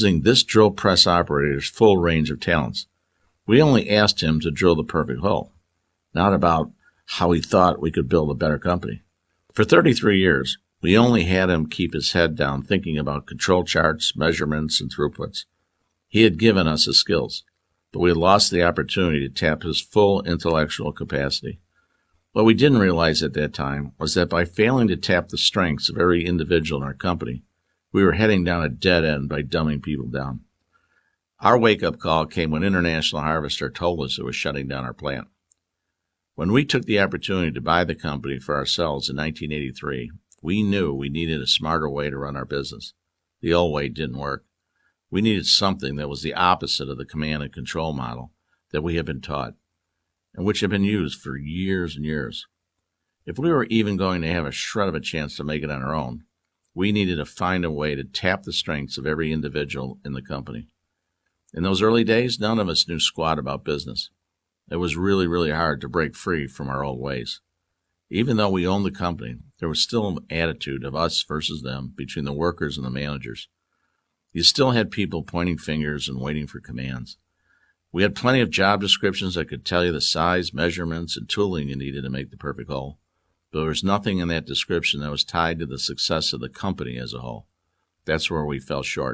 using this drill press operator's full range of talents. We only asked him to drill the perfect hole, not about how he thought we could build a better company. For 33 years, we only had him keep his head down thinking about control charts, measurements, and throughputs. He had given us his skills, but we had lost the opportunity to tap his full intellectual capacity. What we didn't realize at that time was that by failing to tap the strengths of every individual in our company, we were heading down a dead end by dumbing people down. Our wake-up call came when International Harvester told us it was shutting down our plant. When we took the opportunity to buy the company for ourselves in 1983, we knew we needed a smarter way to run our business. The old way didn't work. We needed something that was the opposite of the command and control model that we had been taught, and which had been used for years and years. If we were even going to have a shred of a chance to make it on our own, we needed to find a way to tap the strengths of every individual in the company. In those early days, none of us knew squat about business. It was really, really hard to break free from our old ways. Even though we owned the company, there was still an attitude of us versus them between the workers and the managers. You still had people pointing fingers and waiting for commands. We had plenty of job descriptions that could tell you the size, measurements, and tooling you needed to make the perfect hole, but there was nothing in that description that was tied to the success of the company as a whole. That's where we fell short.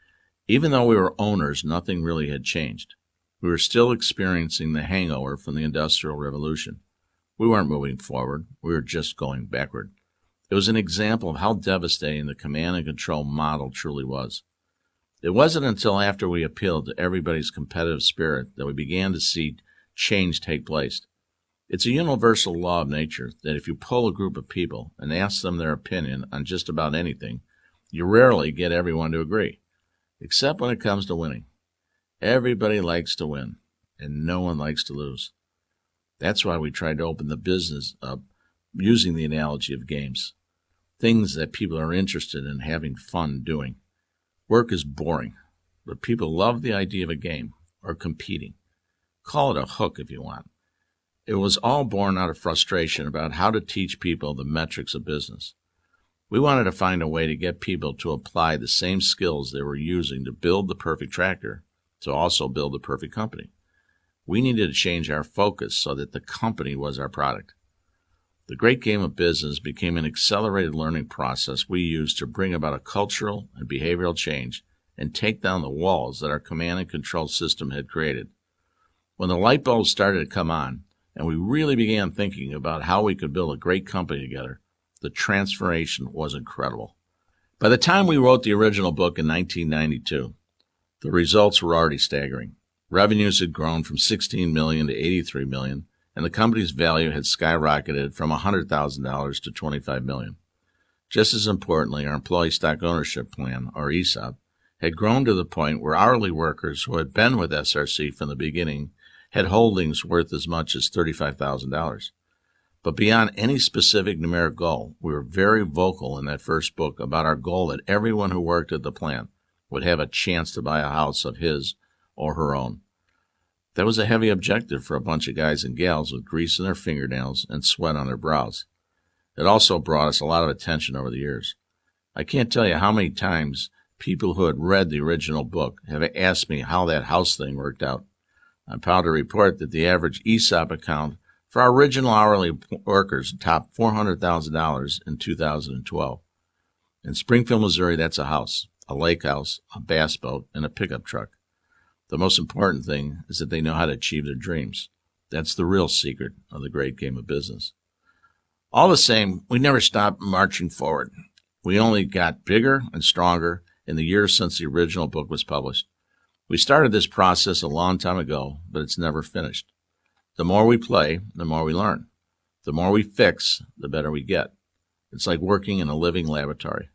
Even though we were owners, nothing really had changed. We were still experiencing the hangover from the Industrial Revolution. We weren't moving forward. We were just going backward. It was an example of how devastating the command and control model truly was. It wasn't until after we appealed to everybody's competitive spirit that we began to see change take place. It's a universal law of nature that if you pull a group of people and ask them their opinion on just about anything, you rarely get everyone to agree, except when it comes to winning. Everybody likes to win, and no one likes to lose. That's why we tried to open the business up using the analogy of games, things that people are interested in having fun doing. Work is boring, but people love the idea of a game or competing. Call it a hook if you want. It was all born out of frustration about how to teach people the metrics of business. We wanted to find a way to get people to apply the same skills they were using to build the perfect tractor to also build the perfect company. We needed to change our focus so that the company was our product. The Great Game of Business became an accelerated learning process we used to bring about a cultural and behavioral change and take down the walls that our command and control system had created. When the light bulbs started to come on, and we really began thinking about how we could build a great company together, the transformation was incredible. By the time we wrote the original book in 1992, the results were already staggering. Revenues had grown from $16 million to $83 million, and the company's value had skyrocketed from $100,000 to $25 million. Just as importantly, our employee stock ownership plan, or ESOP, had grown to the point where hourly workers who had been with SRC from the beginning had holdings worth as much as $35,000. But beyond any specific numeric goal, we were very vocal in that first book about our goal that everyone who worked at the plant would have a chance to buy a house of his or her own. That was a heavy objective for a bunch of guys and gals with grease in their fingernails and sweat on their brows. It also brought us a lot of attention over the years. I can't tell you how many times people who had read the original book have asked me how that house thing worked out. I'm proud to report that the average ESOP account for our original hourly workers topped $400,000 in 2012. In Springfield, Missouri, that's a house, a lake house, a bass boat, and a pickup truck. The most important thing is that they know how to achieve their dreams. That's the real secret of the Great Game of Business. All the same, we never stopped marching forward. We only got bigger and stronger in the years since the original book was published. We started this process a long time ago, but it's never finished. The more we play, the more we learn. The more we fix, the better we get. It's like working in a living laboratory.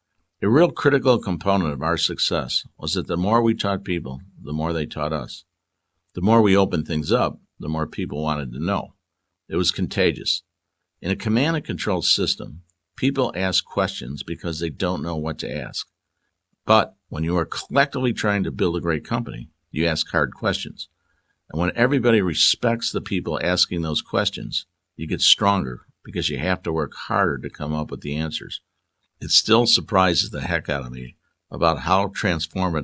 A real critical component of our success was that the more we taught people, the more they taught us. The more we opened things up, the more people wanted to know. It was contagious. In a command and control system, people ask questions because they don't know what to ask. But when you are collectively trying to build a great company, you ask hard questions. And when everybody respects the people asking those questions, you get stronger because you have to work harder to come up with the answers. It still surprises the heck out of me about how transformative